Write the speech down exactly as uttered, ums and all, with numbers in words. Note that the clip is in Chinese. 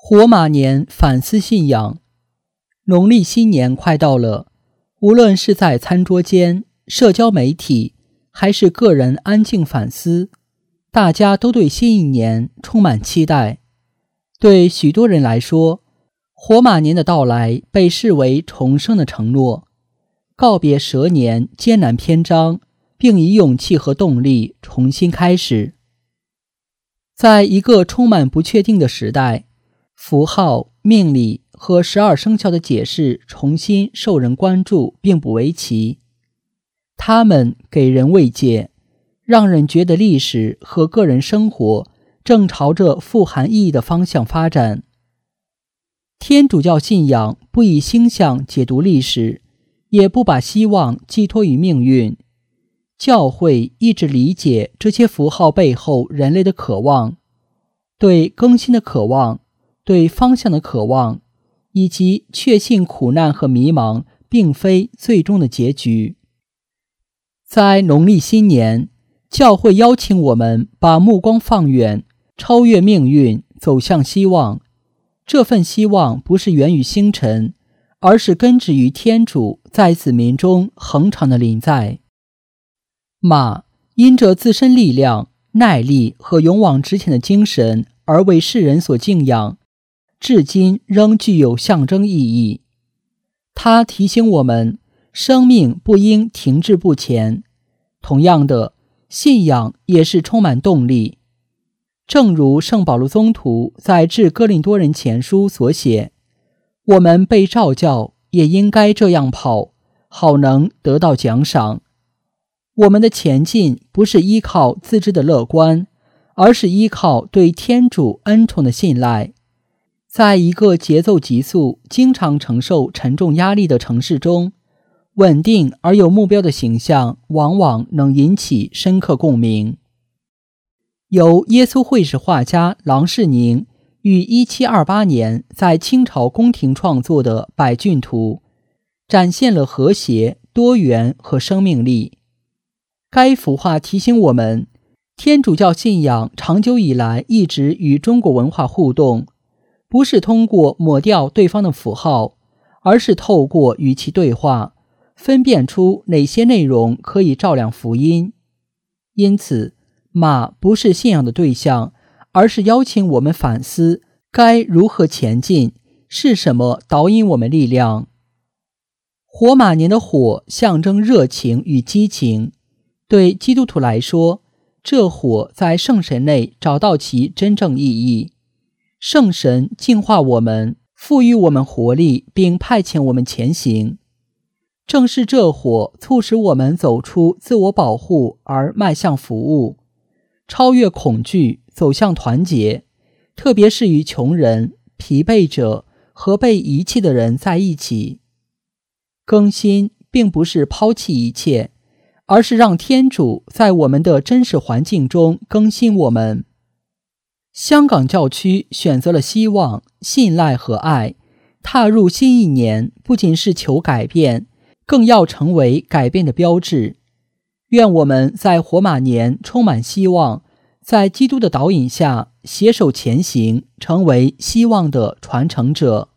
火马年反思信仰。农历新年快到了，无论是在餐桌间、社交媒体，还是个人安静反思，大家都对新一年充满期待。对许多人来说，火马年的到来被视为重生的承诺，告别蛇年艰难篇章，并以勇气和动力重新开始。在一个充满不确定的时代，符号、命理和十二生肖的解释重新受人关注，并不为奇。它们给人慰藉，让人觉得历史和个人生活正朝着富含意义的方向发展。天主教信仰不以星象解读历史，也不把希望寄托于命运。教会一直理解这些符号背后人类的渴望，对更新的渴望，对方向的渴望，以及确信苦难和迷茫并非最终的结局。在农历新年，教会邀请我们把目光放远，超越命运，走向希望。这份希望不是源于星辰，而是根植于天主在子民中恒长的临在。马因着自身力量、耐力和勇往直前的精神而为世人所敬仰，至今仍具有象征意义。它提醒我们，生命不应停滞不前。同样的，信仰也是充满动力。正如圣保禄宗徒在致哥林多人前书所写，我们被召叫，也应该这样跑，好能得到奖赏。我们的前进不是依靠自知的乐观，而是依靠对天主恩宠的信赖。在一个节奏急速、经常承受沉重压力的城市中，稳定而有目标的形象往往能引起深刻共鸣。由耶稣会士画家郎世宁于一七二八年在清朝宫廷创作的《百骏图》，展现了和谐、多元和生命力。该幅画提醒我们，天主教信仰长久以来一直与中国文化互动，不是通过抹掉对方的符号，而是透过与其对话，分辨出哪些内容可以照亮福音。因此，马不是信仰的对象，而是邀请我们反思该如何前进，是什么导引我们力量。火马年的火象征热情与激情，对基督徒来说，这火在圣神内找到其真正意义。圣神净化我们，赋予我们活力，并派遣我们前行。正是这火促使我们走出自我保护而迈向服务，超越恐惧，走向团结，特别是与穷人、疲惫者和被遗弃的人在一起。更新并不是抛弃一切，而是让天主在我们的真实环境中更新我们。香港教区选择了希望、信赖和爱，踏入新一年不仅是求改变，更要成为改变的标志。愿我们在火马年充满希望，在基督的导引下携手前行，成为希望的传承者。